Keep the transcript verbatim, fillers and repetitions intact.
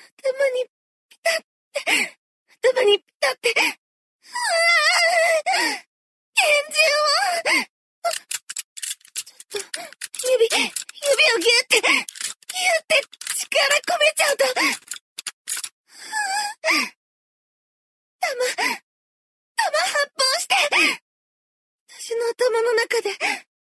頭にピタって、頭にピタって、うわぁ拳銃をちょっと、指、指をギュって、ギュって力込めちゃうと、弾、弾発砲して、私の頭の中で、